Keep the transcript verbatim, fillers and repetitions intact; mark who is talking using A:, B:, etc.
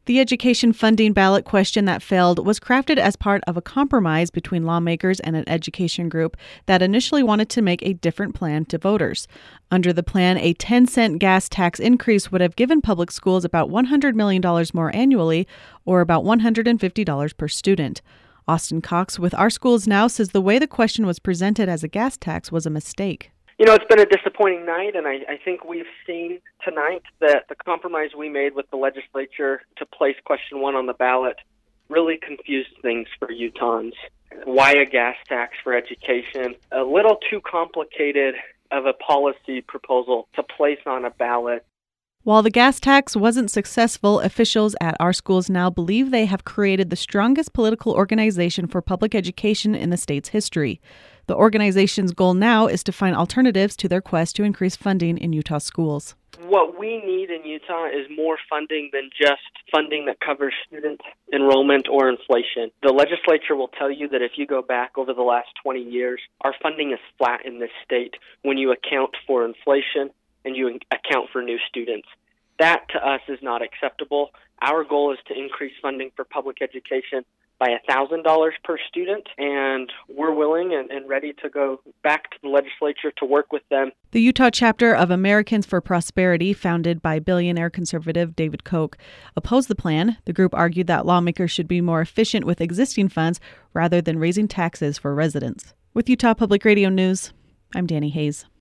A: The education funding ballot question that failed was crafted as part of a compromise between lawmakers and an education group that initially wanted to make a different plan to voters. Under the plan, a ten cent gas tax increase would have given public schools about one hundred million dollars more annually, or about one hundred fifty dollars per student. Austin Cox with Our Schools Now says the way the question was presented as a gas tax was a mistake.
B: You know, it's been a disappointing night, and I, I think we've seen tonight that the compromise we made with the legislature to place question one on the ballot really confused things for Utahns. Why a gas tax for education? A little too complicated of a policy proposal to place on a ballot.
A: While the gas tax wasn't successful, officials at Our Schools Now believe they have created the strongest political organization for public education in the state's history. The organization's goal now is to find alternatives to their quest to increase funding in Utah schools.
B: What we need in Utah is more funding than just funding that covers student enrollment or inflation. The legislature will tell you that if you go back over the last twenty years, our funding is flat in this state when you account for inflation and you account for new students. That, to us, is not acceptable. Our goal is to increase funding for public education by one thousand dollars per student, and we're willing and, and ready to go back to the legislature to work with them.
A: The Utah chapter of Americans for Prosperity, founded by billionaire conservative David Koch, opposed the plan. The group argued that lawmakers should be more efficient with existing funds rather than raising taxes for residents. With Utah Public Radio News, I'm Danny Hayes.